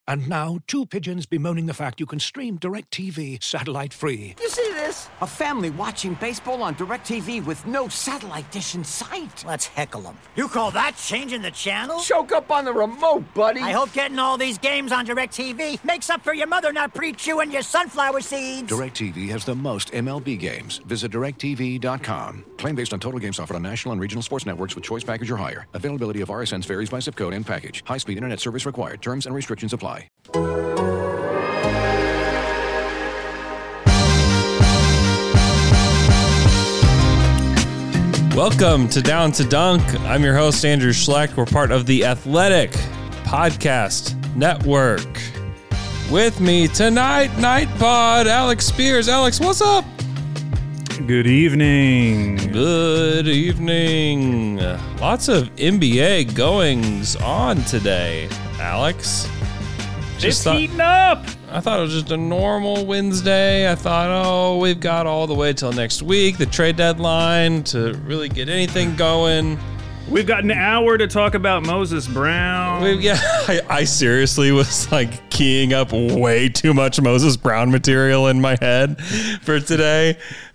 And now, two pigeons bemoaning the fact you can stream DirecTV satellite-free. You see this? A family watching baseball on DirecTV with no satellite dish in sight. Let's heckle them. You call that changing the channel? Choke up on the remote, buddy. I hope getting all these games on DirecTV makes up for your mother not pre-chewing your sunflower seeds. DirecTV has the most MLB games. Visit DirecTV.com. Claim based on total games offered on national and regional sports networks with choice package or higher. Availability of RSNs varies by zip code and package. High-speed internet service required. Terms and restrictions apply. Welcome to Down to Dunk. I'm your host, Andrew Schlecht. We're part of the Athletic Podcast Network. With me tonight, Night Pod, Alex Spears. Alex, what's up? Good evening. Good evening. Lots of NBA goings on today, Alex. It's heating up. I thought it was just a normal Wednesday. I thought, we've got all the way till next week, the trade deadline, to really get anything going. We've got an hour to talk about Moses Brown. I seriously was like keying up way too much Moses Brown material in my head for today.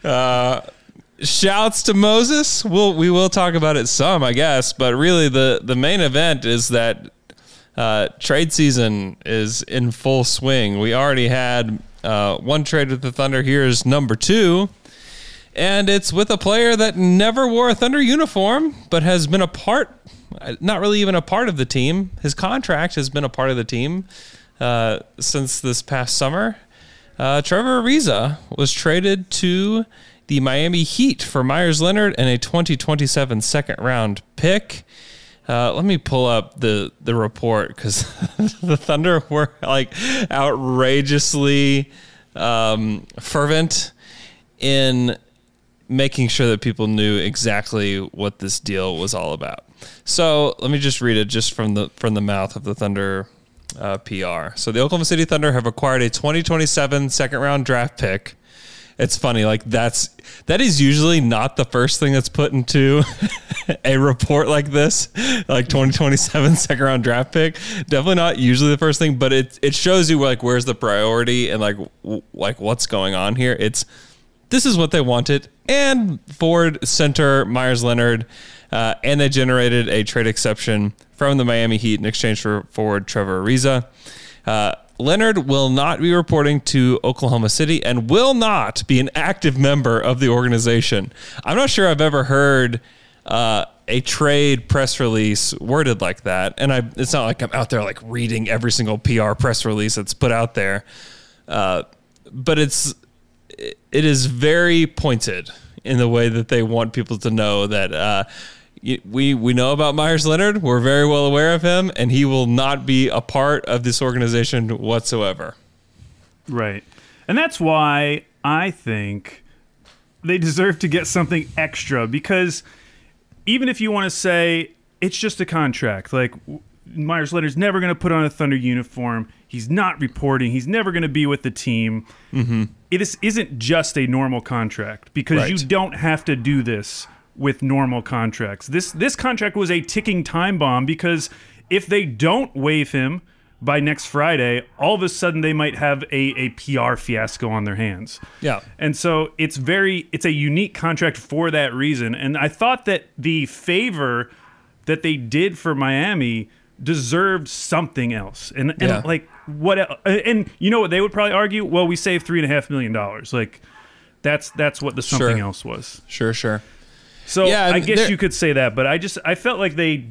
Shouts to Moses. We will talk about it some, I guess, but really the main event is that trade season is in full swing. We already had one trade with the Thunder. Here's number 2. And it's with a player that never wore a Thunder uniform, but has been a part, not really even a part of the team. His contract has been a part of the team since this past summer. Trevor Ariza was traded to the Miami Heat for Meyers Leonard and a 2027 second-round pick. Let me pull up the report because the Thunder were like outrageously fervent in making sure that people knew exactly what this deal was all about. So let me just read it just from the mouth of the Thunder PR. So the Oklahoma City Thunder have acquired a 2027 second round draft pick. It's funny, like that is usually not the first thing that's put into a report like this, like 2027 second round draft pick. Definitely not usually the first thing, but it shows you like where's the priority and like what's going on here. This is what they wanted, and forward center Meyers Leonard, and they generated a trade exception from the Miami Heat in exchange for forward Trevor Ariza. Leonard will not be reporting to Oklahoma City and will not be an active member of the organization. I'm not sure I've ever heard a trade press release worded like that, and it's not like I'm out there like reading every single PR press release that's put out there, but it is very pointed in the way that they want people to know that we know about Meyers Leonard. We're very well aware of him, and he will not be a part of this organization whatsoever. Right. And that's why I think they deserve to get something extra, because even if you want to say it's just a contract, like Meyers Leonard's never going to put on a Thunder uniform, he's not reporting, he's never going to be with the team. Mm-hmm. It isn't just a normal contract, because you don't have to do this with normal contracts. This contract was a ticking time bomb, because if they don't waive him by next Friday, all of a sudden they might have a PR fiasco on their hands. Yeah. And so it's a unique contract for that reason. And I thought that the favor that they did for Miami deserved something else. And like what? And you know what they would probably argue? Well, we saved $3.5 million. Like that's what the something else was. Sure. So yeah, I guess you could say that, but I just felt like they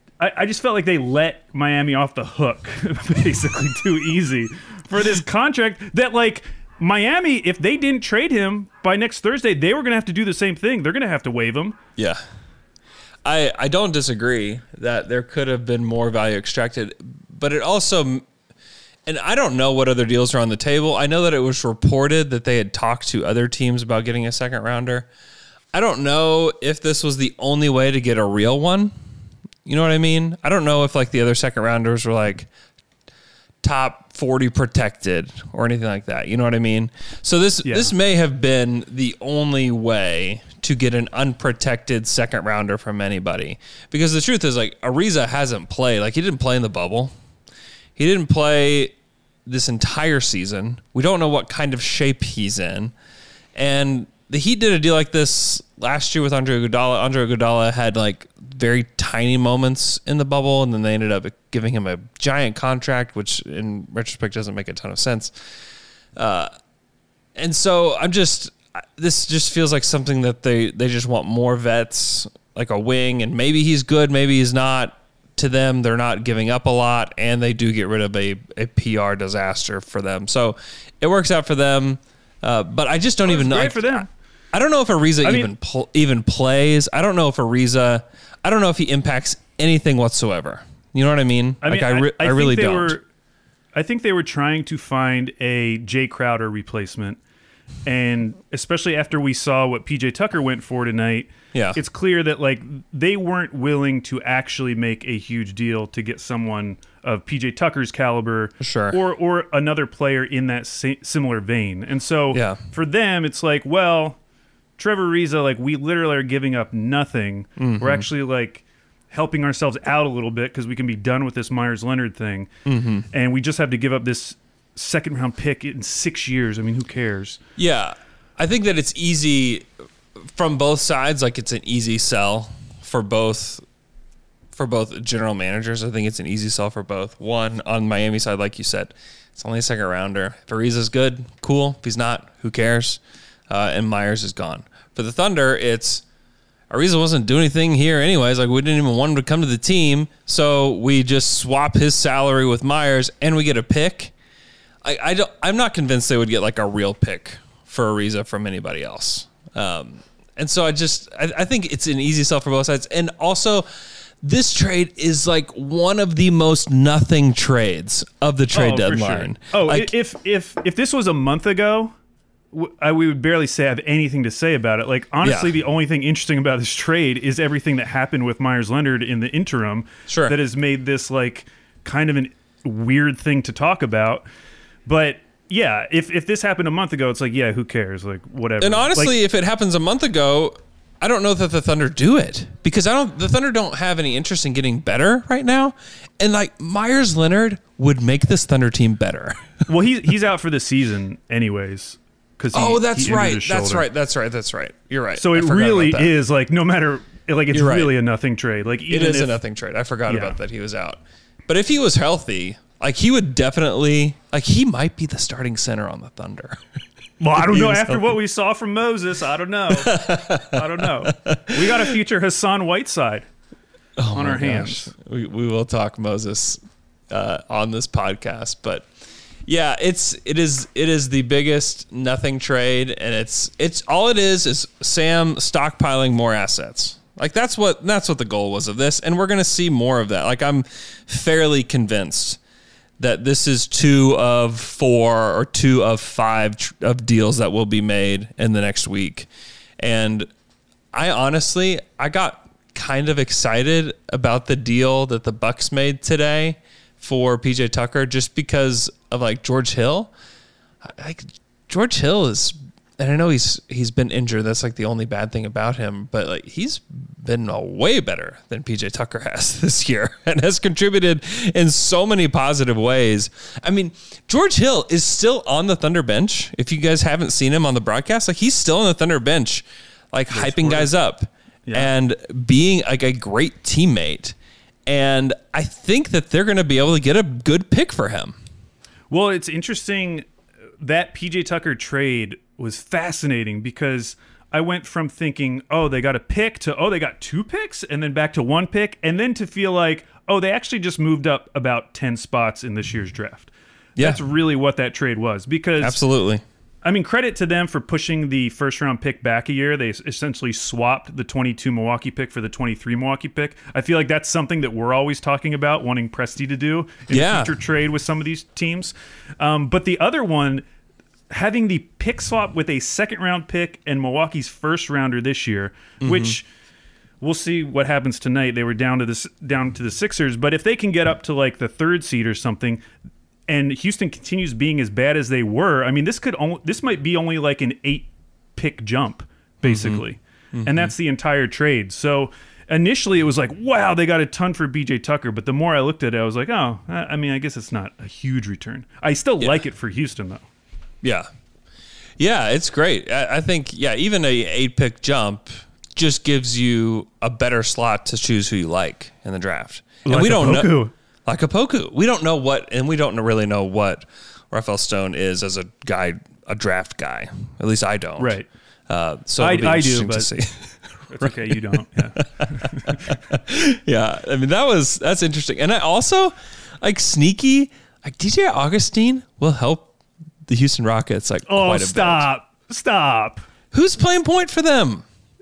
let Miami off the hook basically too easy for this contract that, like, Miami, if they didn't trade him by next Thursday, they were going to have to do the same thing. They're going to have to waive him. Yeah. I don't disagree that there could have been more value extracted, but it also, and I don't know what other deals are on the table. I know that it was reported that they had talked to other teams about getting a second rounder. I don't know if this was the only way to get a real one. You know what I mean? I don't know if like the other second rounders were like top 40 protected or anything like that. You know what I mean? So this may have been the only way to get an unprotected second rounder from anybody. Because the truth is, like, Ariza hasn't played. Like, he didn't play in the bubble. He didn't play this entire season. We don't know what kind of shape he's in. And the Heat did a deal like this last year with Andre Iguodala. Andre Iguodala had like very tiny moments in the bubble, and then they ended up giving him a giant contract, which in retrospect doesn't make a ton of sense. And so this just feels like something that they just want more vets, like a wing, and maybe he's good, maybe he's not. To them, they're not giving up a lot, and they do get rid of a PR disaster for them. So it works out for them, but I just don't even know. Great for them. I don't know if Ariza even plays. I don't know if Ariza. I don't know if he impacts anything whatsoever. You know what I mean? I really don't. I think they were trying to find a Jay Crowder replacement, and especially after we saw what PJ Tucker went for tonight. Yeah. It's clear that like they weren't willing to actually make a huge deal to get someone of PJ Tucker's caliber, sure, or another player in that similar vein. And so for them, it's like, well, Trevor Ariza, like we literally are giving up nothing. Mm-hmm. We're actually like helping ourselves out a little bit because we can be done with this Myers Leonard thing, and we just have to give up this second round pick in 6 years. I mean, who cares? Yeah, I think that it's easy. From both sides, like it's an easy sell for both general managers. I think it's an easy sell for both. One, on Miami side, like you said, it's only a second rounder. If Ariza's good, cool. If he's not, who cares? And Myers is gone. For the Thunder, it's Ariza wasn't doing anything here anyways. Like we didn't even want him to come to the team, so we just swap his salary with Myers, and we get a pick. I'm not convinced they would get like a real pick for Ariza from anybody else. And so I think it's an easy sell for both sides. And also, this trade is like one of the most nothing trades of the trade deadline. Sure. Like, if this was a month ago, we would barely have anything to say about it. Like, honestly, the only thing interesting about this trade is everything that happened with Myers Leonard in the interim that has made this like kind of a weird thing to talk about. But yeah, if this happened a month ago, it's like, yeah, who cares? Like, whatever. And honestly, if it happens a month ago, I don't know that the Thunder do it because the Thunder don't have any interest in getting better right now. And like Myers Leonard would make this Thunder team better. Well, he's out for the season anyways. That's right. You're right. So it really is like no matter like it's really a nothing trade. Like it is a nothing trade. I forgot about that he was out. But if he was healthy, like he would definitely like he might be the starting center on the Thunder. Well, I don't know. After what we saw from Moses, I don't know. We got a future Hassan Whiteside on our hands. We will talk Moses on this podcast, but yeah, it is the biggest nothing trade, and it's all it is Sam stockpiling more assets. Like that's what the goal was of this, and we're going to see more of that. Like I'm fairly convinced that this is 2 of 4 or 2 of 5 of deals that will be made in the next week. And I got kind of excited about the deal that the Bucks made today for PJ Tucker just because of like George Hill. Like George Hill is, and I know he's been injured. That's like the only bad thing about him, but like he's been way better than PJ Tucker has this year and has contributed in so many positive ways. I mean, George Hill is still on the Thunder bench. If you guys haven't seen him on the broadcast, like he's still on the Thunder bench, like hyping guys up and being like a great teammate. And I think that they're going to be able to get a good pick for him. Well, it's interesting that PJ Tucker trade was fascinating because I went from thinking, oh, they got a pick to, oh, they got 2 picks and then back to 1 pick. And then to feel like, oh, they actually just moved up about 10 spots in this year's draft. Yeah. That's really what that trade was because absolutely. I mean, credit to them for pushing the first round pick back a year. They essentially swapped the 22 Milwaukee pick for the 23 Milwaukee pick. I feel like that's something that we're always talking about, wanting Presti to do in a future trade with some of these teams. But the other one, having the pick swap with a second round pick and Milwaukee's first rounder this year, which we'll see what happens tonight. They were down to the Sixers, but if they can get up to like the 3rd seed or something, and Houston continues being as bad as they were, I mean, this might be only like an 8 pick jump, basically. And that's the entire trade. So initially it was like, wow, they got a ton for BJ Tucker. But the more I looked at it, I was like, oh, I mean, I guess it's not a huge return. I still like it for Houston, though. Yeah. Yeah, it's great. I think, even a 8-pick jump just gives you a better slot to choose who you like in the draft. And Like we don't Opoku. know. Like Opoku. We don't know what, and we don't really know what Rafael Stone is as a guy, a draft guy. At least I don't. Right. So it'll be I do, interesting but to see. It's okay, you don't. Yeah. Yeah, I mean that's interesting, and I also like sneaky. Like DJ Augustine will help the Houston Rockets like Oh, quite a bit. stop. Who's playing point for them,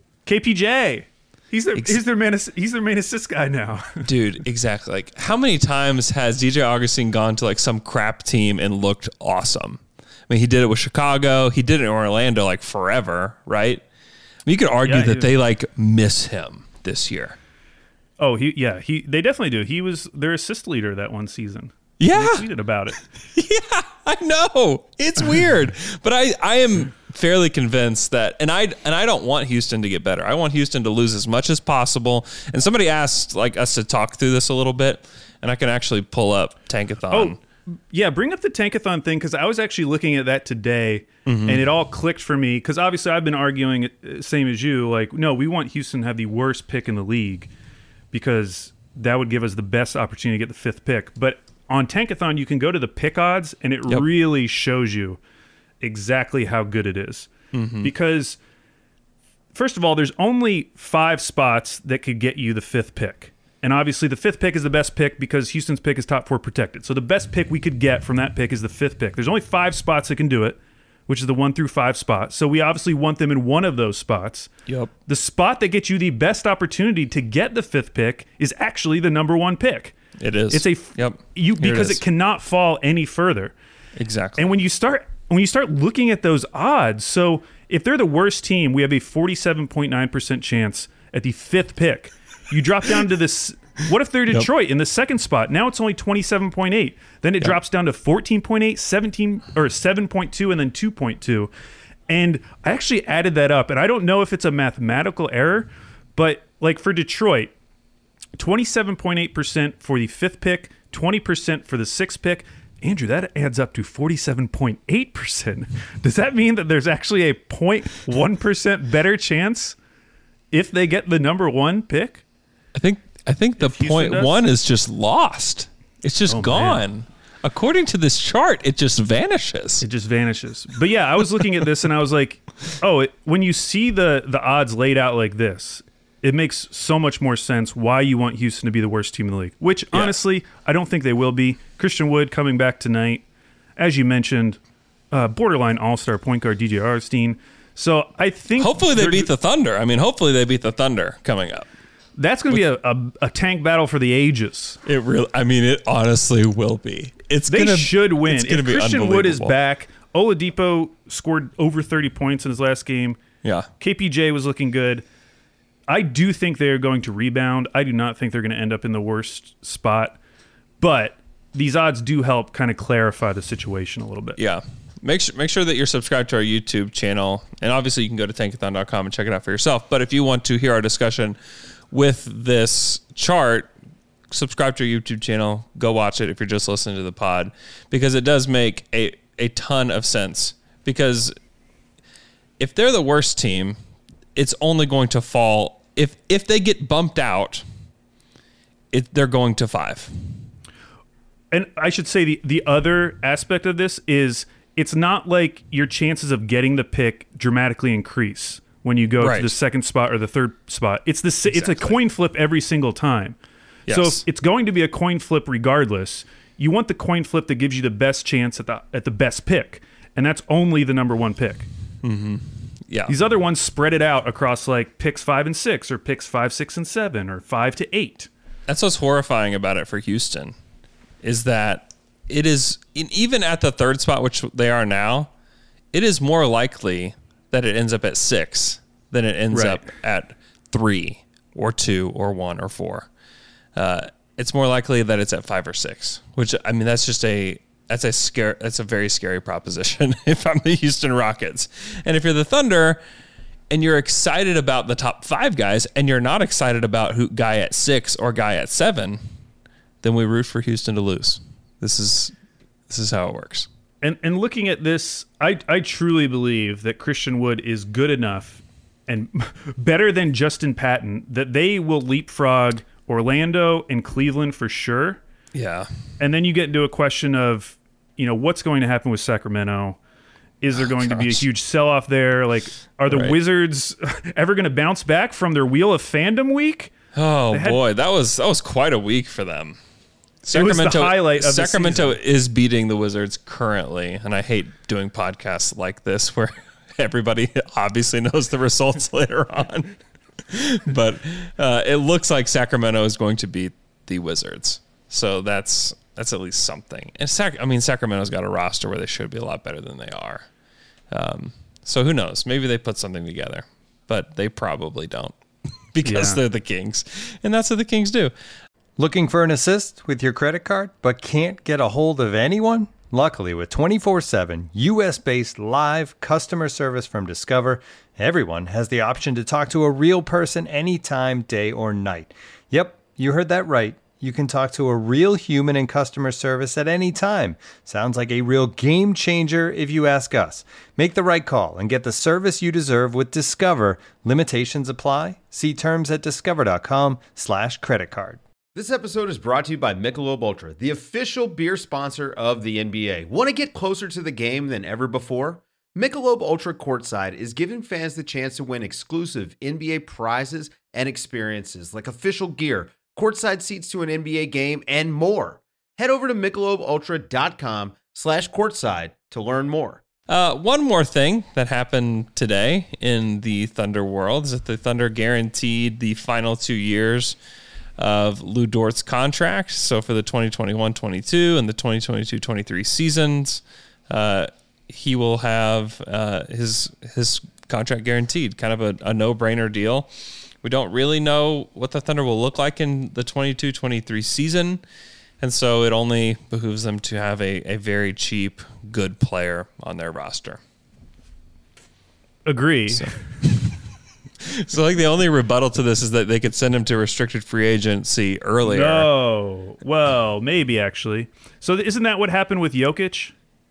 KPJ. He's their main assist guy now. dude? Exactly. Like how many times has DJ Augustine gone to like some crap team and looked awesome? I mean, he did it with Chicago. He did it in Orlando like forever, right? I mean, you could argue that they like miss him this year. Oh, they definitely do. He was their assist leader that one season. Yeah, He tweeted about it. yeah, I know. It's weird, but I am fairly convinced that, and I don't want Houston to get better. I want Houston to lose as much as possible. And somebody asked like us to talk through this a little bit, and I can actually pull up Tankathon. Oh, yeah, bring up the Tankathon thing, because I was actually looking at that today, and it all clicked for me, because obviously I've been arguing, same as you, like, no, we want Houston to have the worst pick in the league, because that would give us the best opportunity to get the 5th pick. But on Tankathon, you can go to the pick odds, and it really shows you exactly how good it is. Because, first of all, there's only 5 spots that could get you the 5th pick. And obviously the 5th pick is the best pick because Houston's pick is top 4 protected. So the best pick we could get from that pick is the 5th pick. There's only 5 spots that can do it, which is the 1 through 5 spot. So we obviously want them in one of those spots. Yep. The spot that gets you the best opportunity to get the 5th pick is actually the number 1 pick. It is. It's because it cannot fall any further. Exactly. And when you start looking at those odds, so if they're the worst team, we have a 47.9% chance at the 5th pick. You drop down to this. What if they're Detroit in the 2nd spot? Now it's only 27.8. Then it drops down to 14.8, 17 or 7.2, and then 2.2. And I actually added that up, and I don't know if it's a mathematical error, but like for Detroit, 27.8% for the 5th pick, 20% for the 6th pick. Andrew, that adds up to 47.8%. Does that mean that there's actually a 0.1% better chance if they get the number 1 pick? I think the point one is just lost. It's just gone. Man. According to this chart, it just vanishes. It just vanishes. But yeah, I was looking at this and I was like, when you see the odds laid out like this, it makes so much more sense why you want Houston to be the worst team in the league, which honestly, I don't think they will be. Christian Wood coming back tonight. As you mentioned, borderline all-star point guard DJ Augustine. So I think hopefully they beat the Thunder. I mean, hopefully they beat the Thunder coming up. That's going to be a tank battle for the ages. It honestly will be. They should win. It's going to be Christian Wood is back. Oladipo scored over 30 points in his last game. Yeah. KPJ was looking good. I do think they're going to rebound. I do not think they're going to end up in the worst spot. But these odds do help kind of clarify the situation a little bit. Yeah. Make sure that you're subscribed to our YouTube channel. And obviously you can go to tankathon.com and check it out for yourself. But if you want to hear our discussion with this chart, subscribe to our YouTube channel. Go watch it if you're just listening to the pod, because it does make a ton of sense. Because if they're the worst team, it's only going to fall. If they get bumped out, they're going to 5. And I should say the other aspect of this is it's not like your chances of getting the pick dramatically increase when you go to the 2nd spot or the 3rd spot. It's a coin flip every single time. Yes. So if it's going to be a coin flip regardless, you want the coin flip that gives you the best chance at the best pick, and that's only the number 1 pick. Mm-hmm. Yeah. These other ones spread it out across like picks 5 and 6, or picks 5, 6, and 7, or 5 to 8. That's what's horrifying about it for Houston, is that it is, even at the 3rd spot, which they are now, it is more likely that it ends up at 6 than it ends up at 3 or 2 or 1 or 4. It's more likely that it's at 5 or 6, which, I mean, that's a very scary proposition if I'm the Houston Rockets. And if you're the Thunder, and you're excited about the top 5 guys, and you're not excited about who guy at 6 or guy at 7, then we root for Houston to lose. This is how it works. And looking at this, I truly believe that Christian Wood is good enough and better than Justin Patton that they will leapfrog Orlando and Cleveland for sure. Yeah. And then you get into a question of, what's going to happen with Sacramento? Is there going to be a huge sell-off there? Like, are the Wizards ever going to bounce back from their Wheel of Fandom week? Oh, boy. That was quite a week for them. Sacramento, it was the highlight of Sacramento the season. is beating the Wizards currently, and I hate doing podcasts like this where everybody obviously knows the results later on. But it looks like Sacramento is going to beat the Wizards, so that's at least something. And Sacramento's got a roster where they should be a lot better than they are. So who knows? Maybe they put something together, but they probably don't because they're the Kings, and that's what the Kings do. Looking for an assist with your credit card, but can't get a hold of anyone? Luckily, with 24/7 U.S.-based live customer service from Discover, everyone has the option to talk to a real person anytime, day or night. Yep, you heard that right. You can talk to a real human in customer service at any time. Sounds like a real game changer if you ask us. Make the right call and get the service you deserve with Discover. Limitations apply. See terms at discover.com/creditcard. This episode is brought to you by Michelob Ultra, the official beer sponsor of the NBA. Want to get closer to the game than ever before? Michelob Ultra Courtside is giving fans the chance to win exclusive NBA prizes and experiences like official gear, courtside seats to an NBA game, and more. Head over to MichelobUltra.com/courtside to learn more. One more thing that happened today in the Thunder world is that the Thunder guaranteed the final 2 years of Lou Dort's contract. So for the 2021-22 and the 2022-23 seasons, he will have his contract guaranteed. Kind of a no-brainer deal. We don't really know what the Thunder will look like in the 22-23 season, and so it only behooves them to have a very cheap, good player on their roster. Agree. So like the only rebuttal to this is that they could send him to restricted free agency earlier. No. Well, maybe actually. So isn't that what happened with Jokic?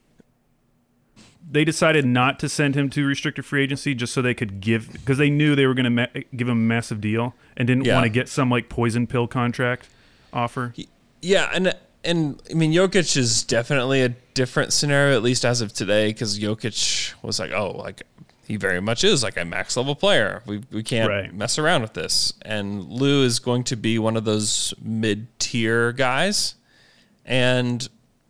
They decided not to send him to restricted free agency just so they could because they knew they were going to give him a massive deal and didn't want to get some like poison pill contract offer. Yeah, and I mean Jokic is definitely a different scenario, at least as of today, because Jokic was like, he very much is like a max level player. We can't mess around with this. And Lou is going to be one of those mid-tier guys. And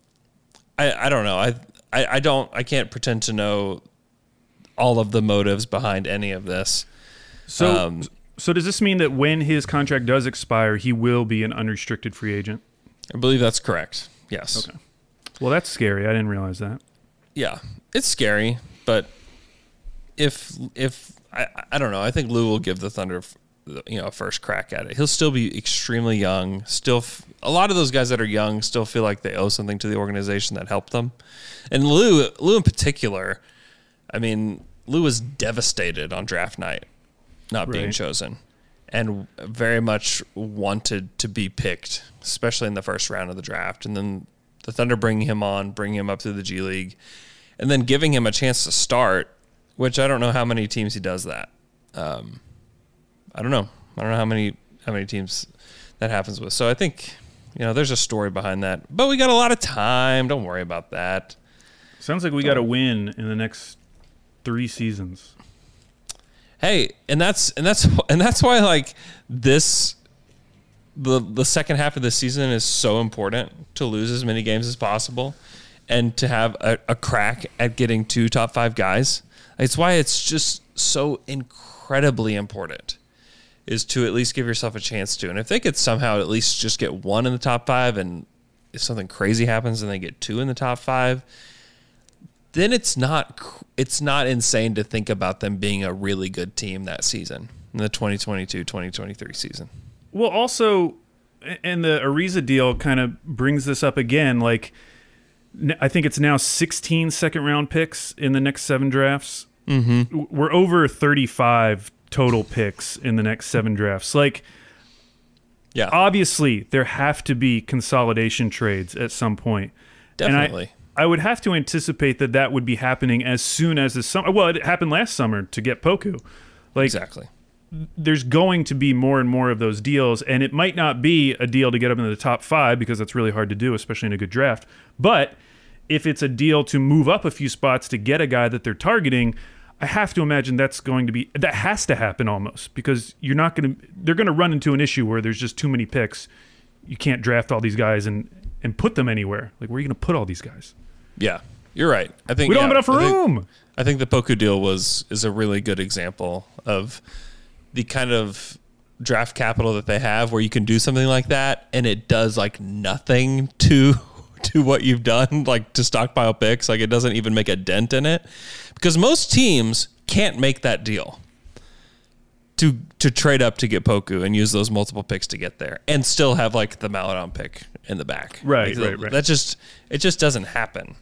I don't know. I can't pretend to know all of the motives behind any of this. So does this mean that when his contract does expire, he will be an unrestricted free agent? I believe that's correct. Yes. Okay. Well, that's scary. I didn't realize that. Yeah, it's scary, but if I don't know, I think Lou will give the Thunder, a first crack at it. He'll still be extremely young. Still, a lot of those guys that are young still feel like they owe something to the organization that helped them. And Lou in particular, I mean, Lou was devastated on draft night, not being chosen, and very much wanted to be picked, especially in the first round of the draft. And then the Thunder bringing him up through the G League, and then giving him a chance to start. Which I don't know how many teams he does that. I don't know. I don't know how many teams that happens with. So I think, there's a story behind that. But we got a lot of time. Don't worry about that. Sounds like we got to win in the next 3 seasons. Hey, and that's why like this the second half of the season is so important, to lose as many games as possible and to have a crack at getting 2 top 5 guys. It's why it's just so incredibly important is to at least give yourself a chance to. And if they could somehow at least just get 1 in the top 5, and if something crazy happens and they get 2 in the top 5, then it's not insane to think about them being a really good team that season, in the 2022-2023 season. Well, also, and the Ariza deal kind of brings this up again, like, I think it's now 16 second-round picks in the next 7 drafts. We're over 35 total picks in the next 7 drafts. Like, Yeah, obviously, there have to be consolidation trades at some point. definitely. And I would have to anticipate that would be happening as soon as the summer. Well, it happened last summer to get Poku. Like, Exactly. there's going to be more and more of those deals, and it might not be a deal to get up into the top 5 because that's really hard to do, especially in a good draft. But if it's a deal to move up a few spots to get a guy that they're targeting, I have to imagine that has to happen almost, because they're going to run into an issue where there's just too many picks. You can't draft all these guys and put them anywhere. Like, where are you going to put all these guys? Yeah, you're right. I think We don't have enough room. I think the Poku deal is a really good example of the kind of draft capital that they have, where you can do something like that and it does like nothing to what you've done, like to stockpile picks. Like, it doesn't even make a dent in it, because most teams can't make that deal to trade up to get Poku and use those multiple picks to get there and still have like the Maladon pick in the back. Right. It just doesn't happen.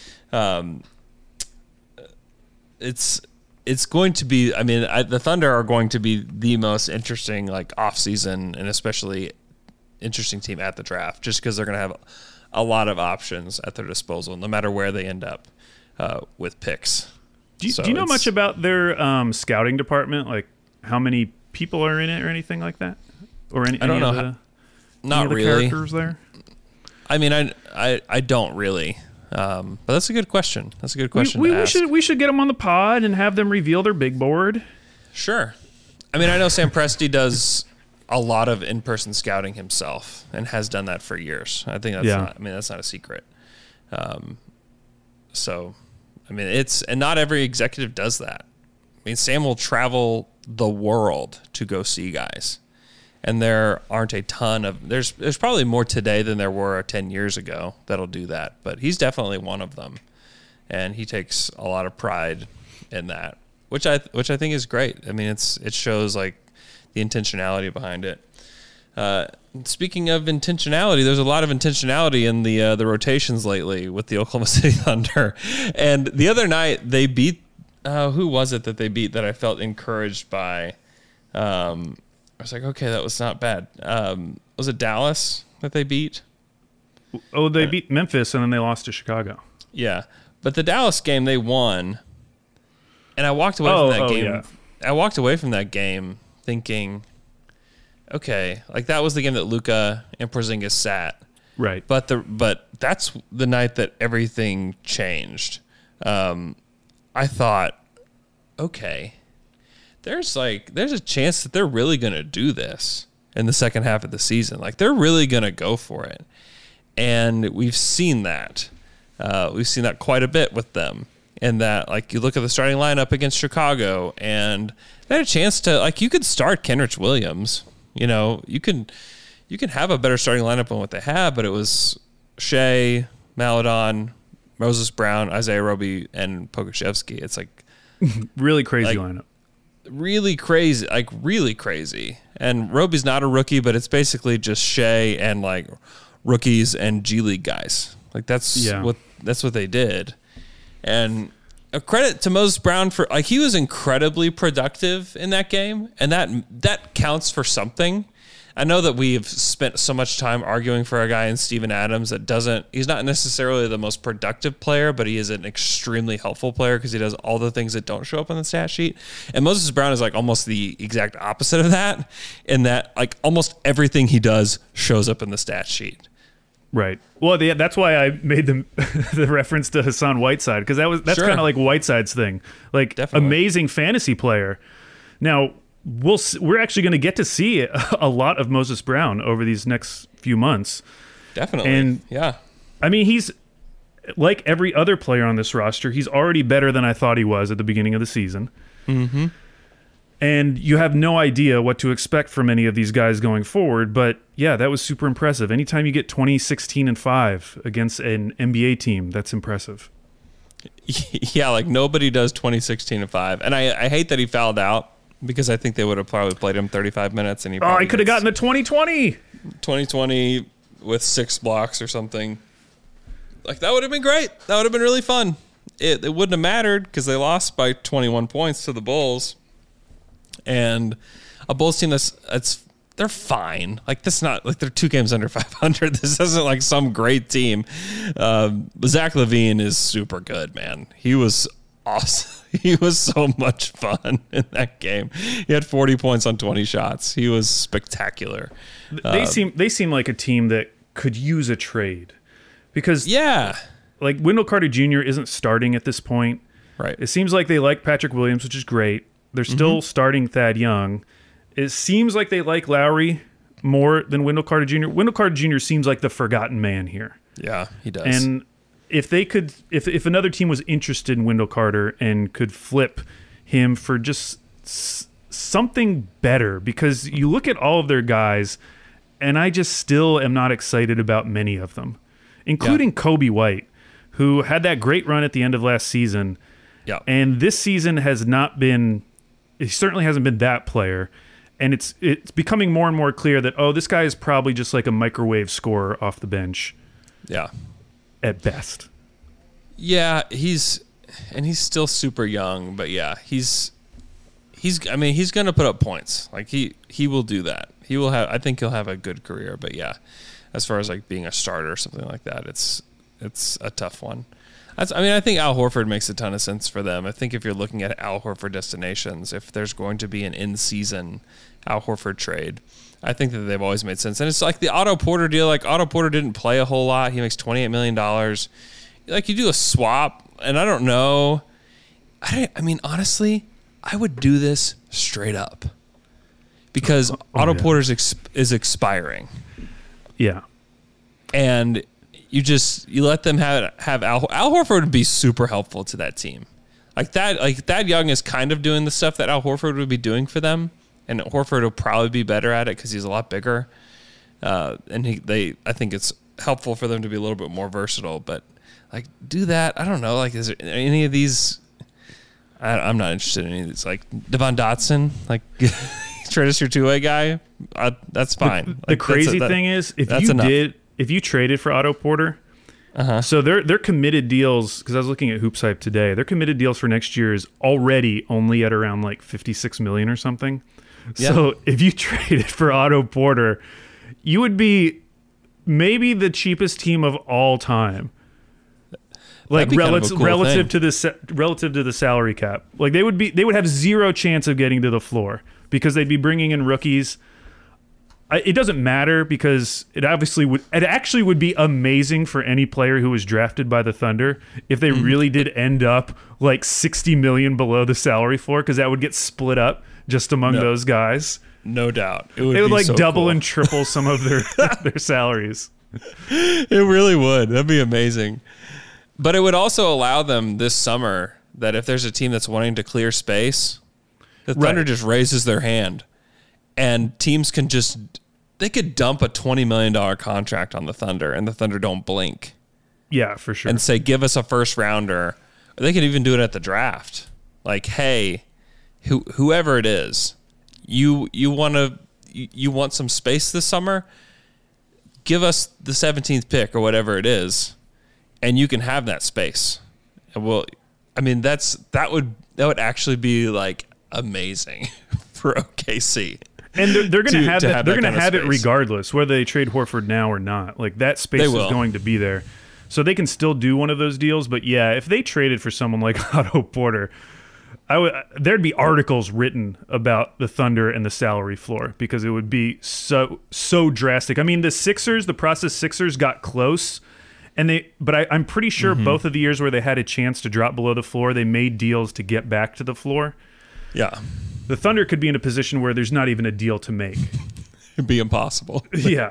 It's going to be, I mean, the Thunder are going to be the most interesting, like, offseason and especially interesting team at the draft, just because they're going to have a lot of options at their disposal, no matter where they end up with picks. Do you know much about their scouting department? Like, how many people are in it or anything like that? Or any? I don't know. Not really. Characters there. I mean, I don't really. But that's a good question. That's a good question. We should get them on the pod and have them reveal their big board. Sure. I mean, I know Sam Presti does a lot of in-person scouting himself and has done that for years. I think that's not a secret. So, I mean, and not every executive does that. I mean, Sam will travel the world to go see guys. And there aren't a ton of, there's probably more today than there were 10 years ago that'll do that, but he's definitely one of them. And he takes a lot of pride in that, which I think is great. I mean, it shows like the intentionality behind it. Speaking of intentionality, there's a lot of intentionality in the rotations lately with the Oklahoma City Thunder. And the other night they beat, who was it that they beat that I felt encouraged by? I was like, okay, that was not bad. Was it Dallas that they beat? Oh, they beat Memphis and then they lost to Chicago. Yeah. But the Dallas game, they won. And I walked away from that game. Yeah. I walked away from that game thinking, okay, like that was the game that Luka and Porzingis sat. Right. But that's the night that everything changed. I thought, okay, there's a chance that they're really going to do this in the second half of the season. Like, they're really going to go for it. And we've seen that. We've seen that quite a bit with them. And that, like, you look at the starting lineup against Chicago, and they had a chance to, like, you could start Kenrich Williams. You know, you can have a better starting lineup than what they have, but it was Shea, Maladon, Moses Brown, Isaiah Roby, and Pokusevski. It's like really crazy lineup. Really crazy. And Roby's not a rookie, but it's basically just Shea and like rookies and G League guys. Like that's what they did. And a credit to Moses Brown for, like, he was incredibly productive in that game, and that counts for something. I know that we've spent so much time arguing for a guy in Steven Adams he's not necessarily the most productive player, but he is an extremely helpful player because he does all the things that don't show up on the stat sheet. And Moses Brown is like almost the exact opposite of that, in that like almost everything he does shows up in the stat sheet. Right. Well, that's why I made the reference to Hassan Whiteside, because that's kind of like Whiteside's thing. Like, definitely. Amazing fantasy player. Now, we're actually going to get to see a lot of Moses Brown over these next few months. Definitely. And yeah, I mean, he's like every other player on this roster. He's already better than I thought he was at the beginning of the season. Mm-hmm. And you have no idea what to expect from any of these guys going forward. But yeah, that was super impressive. Anytime you get 20, 16, and 5 against an NBA team, that's impressive. Yeah, like nobody does 20, 16, and 5. And I hate that he fouled out, because I think they would have probably played him 35 minutes. And I could have gotten the 2020. 2020 with 6 blocks or something. Like, that would have been great. That would have been really fun. it wouldn't have mattered because they lost by 21 points to the Bulls. And a Bulls team they're fine. Like, that's not like they're 2 games under 500. This isn't like some great team. Zach LaVine is super good, man. He was awesome. He was so much fun in that game. He had 40 points on 20 shots. He was spectacular. They seem like a team that could use a trade because like Wendell Carter Jr. isn't starting at this point. Right. It seems like they like Patrick Williams, which is great. They're still starting Thad Young. It seems like they like Lowry more than Wendell Carter Jr. Wendell Carter Jr. seems like the forgotten man here. Yeah, he does. And if they could, if another team was interested in Wendell Carter and could flip him for just something better, because you look at all of their guys, and I just still am not excited about many of them, including Kobe White, who had that great run at the end of last season. Yeah. And this season has not been, he certainly hasn't been that player. And it's becoming more and more clear that, this guy is probably just like a microwave scorer off the bench. Yeah. At best. Yeah, he's still super young, but yeah, he's going to put up points. Like he will do that. I think he'll have a good career, but yeah, as far as like being a starter or something like that, it's a tough one. I think Al Horford makes a ton of sense for them. I think if you're looking at Al Horford destinations, if there's going to be an in-season Al Horford trade, I think that they've always made sense. And it's like the Otto Porter deal. Like, Otto Porter didn't play a whole lot. He makes $28 million. Like, you do a swap, and I don't know. Honestly, I would do this straight up because Otto Porter is expiring. Yeah. And you let them have Al Horford would be super helpful to that team. Like Thad Young is kind of doing the stuff that Al Horford would be doing for them, and Horford will probably be better at it because he's a lot bigger. And I think it's helpful for them to be a little bit more versatile. But like, do that. I don't know. Like, is there any of these? I'm not interested in any of these. Like Devon Dotson, like trade us your 2-way guy. That's fine. The crazy thing is, if you traded for Otto Porter, so their committed deals, because I was looking at Hoops Hype today, their committed deals for next year is already only at around like $56 million or something. Yeah. So if you traded for Otto Porter, you would be maybe the cheapest team of all time. Like relative to the salary cap, like they would have zero chance of getting to the floor because they'd be bringing in rookies. It doesn't matter because it actually would be amazing for any player who was drafted by the Thunder if they really did end up like $60 million below the salary floor, because that would get split up just among those guys. No doubt. They would like so double and triple some of their salaries. It really would. That'd be amazing. But it would also allow them this summer that if there's a team that's wanting to clear space, the Thunder just raises their hand. And teams can they could dump a $20 million contract on the Thunder, and the Thunder don't blink. Yeah, for sure. And say, give us a first rounder. Or they could even do it at the draft. Like, hey, whoever it is, you want some space this summer? Give us the 17th pick or whatever it is, and you can have that space. And that would actually be like amazing for OKC. And they're going to have that. They're going to have it regardless, whether they trade Horford now or not. Like, that space is going to be there, so they can still do one of those deals. But yeah, if they traded for someone like Otto Porter, there'd be articles written about the Thunder and the salary floor because it would be so drastic. I mean, the process Sixers got close, but I'm pretty sure both of the years where they had a chance to drop below the floor, they made deals to get back to the floor. Yeah. The Thunder could be in a position where there's not even a deal to make. It'd be impossible. Yeah.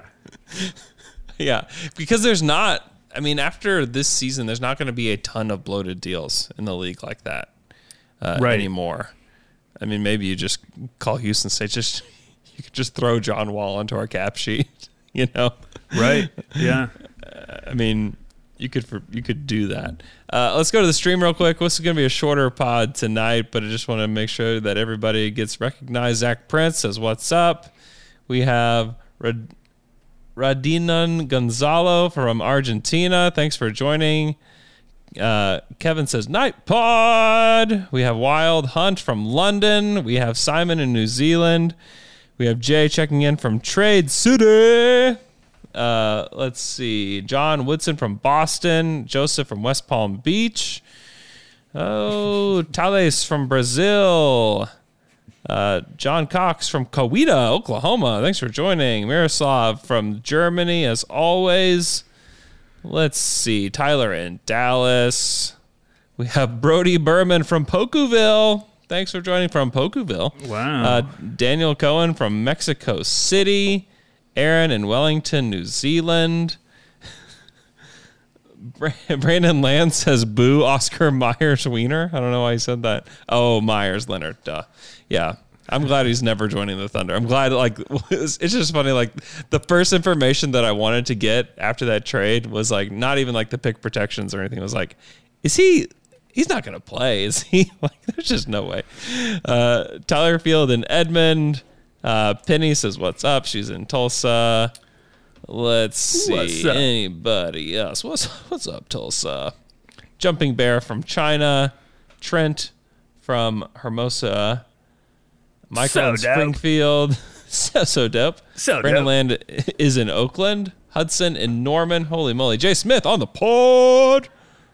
Yeah. Because there's not, after this season, there's not going to be a ton of bloated deals in the league like that anymore. Maybe you just call Houston State, you could just throw John Wall onto our cap sheet, Right. Yeah. You could do that. Let's go to the stream real quick. This is going to be a shorter pod tonight, but I just want to make sure that everybody gets recognized. Zach Prince says, what's up? We have Radinan Gonzalo from Argentina. Thanks for joining. Kevin says, Night Pod. We have Wild Hunt from London. We have Simon in New Zealand. We have Jay checking in from Trade City. Let's see. John Woodson from Boston. Joseph from West Palm Beach. Oh, Thales from Brazil. John Cox from Coweta, Oklahoma. Thanks for joining. Miroslav from Germany, as always. Let's see. Tyler in Dallas. We have Brody Berman from Pokuville. Thanks for joining from Pokuville. Wow. Daniel Cohen from Mexico City. Aaron in Wellington, New Zealand. Brandon Land says, boo, Oscar Myers Wiener. I don't know why he said that. Oh, Myers Leonard. Duh. Yeah. I'm glad he's never joining the Thunder. I'm glad, like, it's just funny, like, the first information that I wanted to get after that trade was, like, not even, like, the pick protections or anything. It was like, he's not going to play, is he? Like, there's just no way. Tyler Field in Edmond. Penny says, what's up? She's in Tulsa. Let's see. Anybody else? What's up, Tulsa? Jumping Bear from China. Trent from Hermosa. Michael in Springfield. So dope. Brandon Land is in Oakland. Hudson in Norman. Holy moly. Jay Smith on the pod.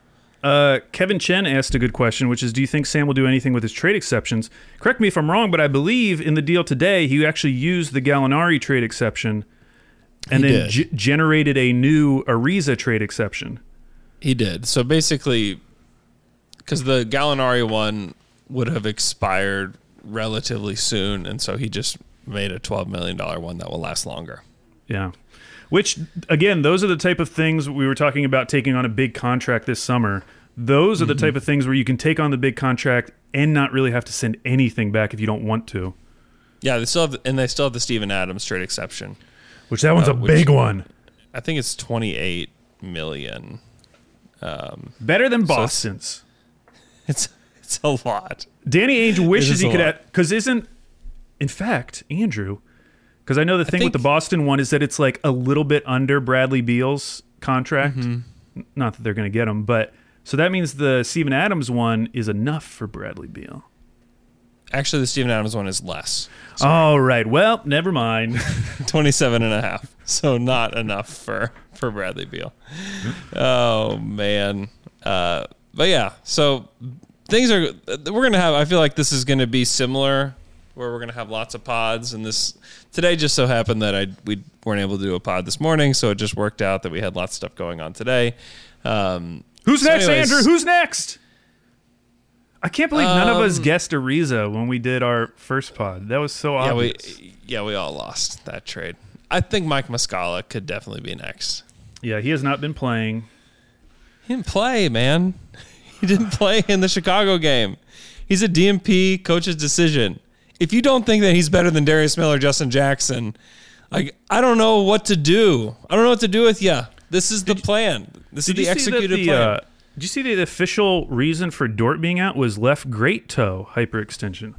Kevin Chen asked a good question, which is, do you think Sam will do anything with his trade exceptions? Correct me if I'm wrong, but I believe in the deal today, he actually used the Gallinari trade exception and then generated a new Ariza trade exception. He did. So basically, because the Gallinari one would have expired relatively soon, and so he just made a $12 million one that will last longer. Yeah. Which, again, those are the type of things we were talking about taking on a big contract this summer. Those are the type of things where you can take on the big contract and not really have to send anything back if you don't want to. Yeah, they still have the Steven Adams trade exception. Which that one's a big one. I think it's $28 million. Better than Boston's. It's a lot. Danny Ainge wishes he could have, because in fact, Andrew, because I know the thing with the Boston one is that it's like a little bit under Bradley Beal's contract. Not that they're going to get him, but so that means the Steven Adams one is enough for Bradley Beal. Actually, the Steven Adams one is less. All right. Well, never mind. 27.5. So not enough for Bradley Beal. Oh, man. But yeah, so we're going to have, I feel like this is going to be similar, where we're going to have lots of pods. And this today just so happened that we weren't able to do a pod this morning, so it just worked out that we had lots of stuff going on today. Who's next, Andrew? Who's next? I can't believe none of us guessed Ariza when we did our first pod. That was so obvious. We all lost that trade. I think Mike Muscala could definitely be next. Yeah, he has not been playing. He didn't play, man. He didn't play in the Chicago game. He's a DMP coach's decision. If you don't think that he's better than Darius Miller, Justin Jackson, like, I don't know what to do. I don't know what to do with you. This is the plan. This is the executed plan. Did you see the official reason for Dort being out was left great toe hyperextension?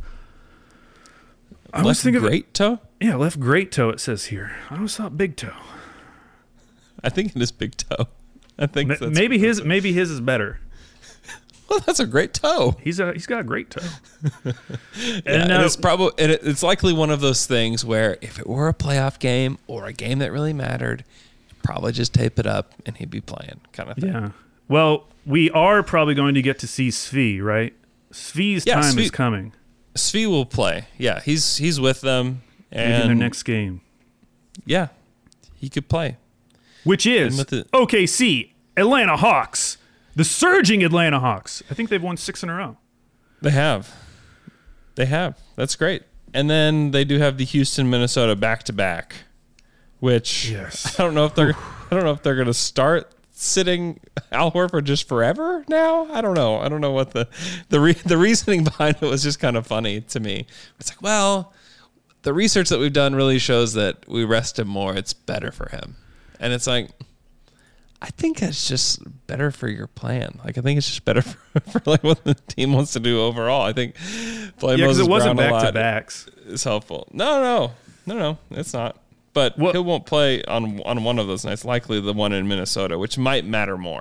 I was thinking great toe? Yeah, left great toe, it says here. I always thought big toe. I think it is big toe. I think maybe his is better. Well, that's a great toe. He's got a great toe. And it's likely one of those things where if it were a playoff game or a game that really mattered, probably just tape it up and he'd be playing, kind of thing. Yeah. Well, we are probably going to get to see Svi, right? Svi's time is coming. Svi will play. Yeah, he's with them. And maybe in their next game. Yeah, he could play. Which is OKC, Atlanta Hawks, the surging Atlanta Hawks. I think they've won 6 in a row. They have. That's great. And then they do have the Houston, Minnesota back-to-back, which I don't know if they're going to start sitting Al Horford just forever now. I don't know. I don't know what the reasoning behind it was. Just kind of funny to me. It's like, well, the research that we've done really shows that we rest him more, it's better for him. And it's like, I think it's just better for your plan. Like, I think it's just better for like what the team wants to do overall. I think playing Moses Brown a lot is helpful. No, it's not. But he won't play on one of those nights, likely the one in Minnesota, which might matter more.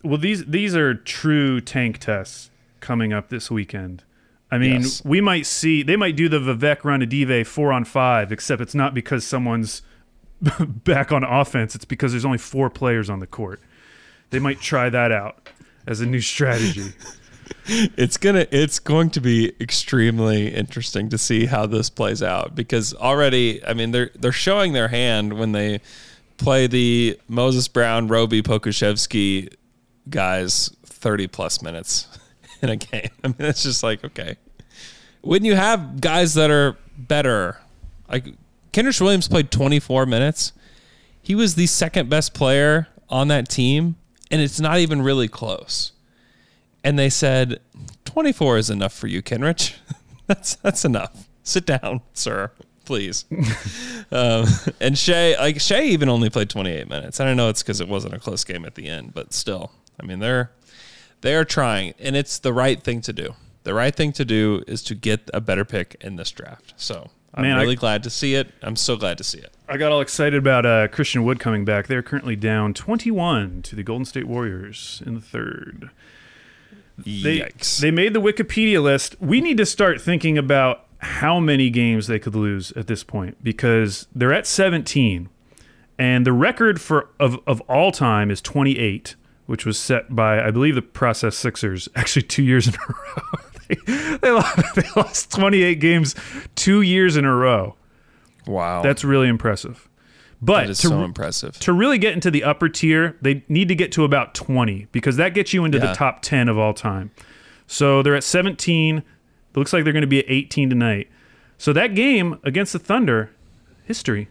Well, these are true tank tests coming up this weekend. I mean, Yes. they might do the Vivek Ranadive 4-on-5, except it's not because someone's back on offense. It's because there's only 4 players on the court. They might try that out as a new strategy. It's going to be extremely interesting to see how this plays out, because already, I mean, they're showing their hand when they play the Moses Brown, Roby, Pokuševski guys 30 plus minutes in a game. I mean, it's just like, okay, when you have guys that are better, like Kenrich Williams played 24 minutes. He was the second best player on that team, and it's not even really close. And they said, 24 is enough for you, Kenrich. That's enough. Sit down, sir, please. And Shea even only played 28 minutes. I don't know, it's because it wasn't a close game at the end, but still, I mean, they are trying, and it's the right thing to do. The right thing to do is to get a better pick in this draft. So I'm really glad to see it. I'm so glad to see it. I got all excited about Christian Wood coming back. They're currently down 21 to the Golden State Warriors in the third. Yikes. They made the Wikipedia list. We need to start thinking about how many games they could lose at this point, because they're at 17, and the record of all time is 28, which was set by, I believe, the Process Sixers, actually 2 years in a row. They lost 28 games 2 years in a row. Wow. That's really impressive. But that is so impressive. To really get into the upper tier, they need to get to about 20, because that gets you into the top 10 of all time. So they're at 17. It looks like they're going to be at 18 tonight. So that game against the Thunder, history.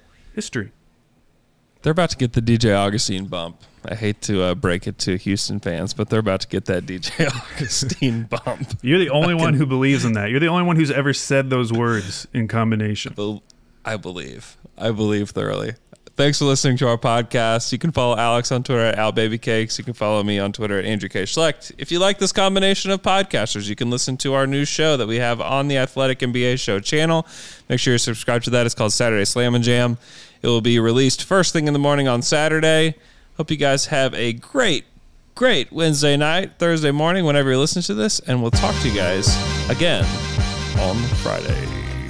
They're about to get the DJ Augustine bump. I hate to break it to Houston fans, but they're about to get that DJ Augustine bump. You're the only one who believes in that. You're the only one who's ever said those words in combination. I believe thoroughly. Thanks for listening to our podcast. You can follow Alex on Twitter at AlBabyCakes. You can follow me on Twitter at Andrew K. Schlecht. If you like this combination of podcasters, you can listen to our new show that we have on the Athletic NBA Show channel. Make sure you're subscribed to that. It's called Saturday Slam and Jam. It will be released first thing in the morning on Saturday. Hope you guys have a great Wednesday night, Thursday morning, whenever you're listening to this, and we'll talk to you guys again on Friday.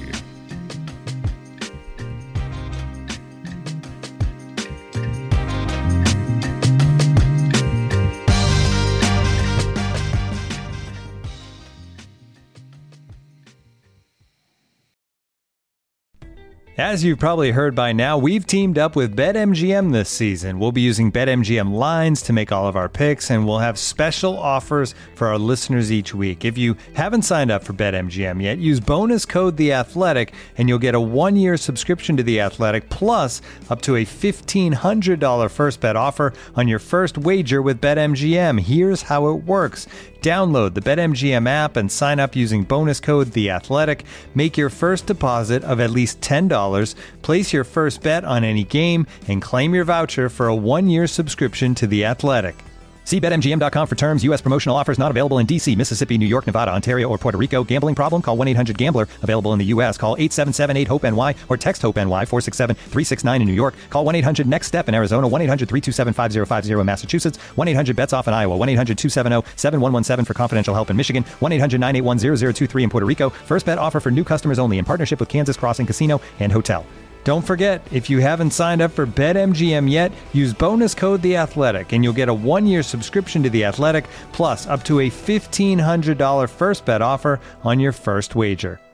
As you've probably heard by now, we've teamed up with BetMGM this season. We'll be using BetMGM lines to make all of our picks, and we'll have special offers for our listeners each week. If you haven't signed up for BetMGM yet, use bonus code The Athletic, and you'll get a 1-year subscription to The Athletic, plus up to a $1,500 first bet offer on your first wager with BetMGM. Here's how it works. Download the BetMGM app and sign up using bonus code The Athletic. Make your first deposit of at least $10. Place your first bet on any game and claim your voucher for a 1-year subscription to The Athletic. See BetMGM.com for terms. U.S. promotional offers not available in D.C., Mississippi, New York, Nevada, Ontario, or Puerto Rico. Gambling problem? Call 1-800-GAMBLER. Available in the U.S. Call 877-8-HOPE-NY or text HOPE-NY 467-369 in New York. Call 1-800-NEXT-STEP in Arizona. 1-800-327-5050 in Massachusetts. 1-800-BETS-OFF in Iowa. 1-800-270-7117 for confidential help in Michigan. 1-800-981-0023 in Puerto Rico. First bet offer for new customers only in partnership with Kansas Crossing Casino and Hotel. Don't forget, if you haven't signed up for BetMGM yet, use bonus code The Athletic, and you'll get a 1-year subscription to The Athletic, plus up to a $1,500 first bet offer on your first wager.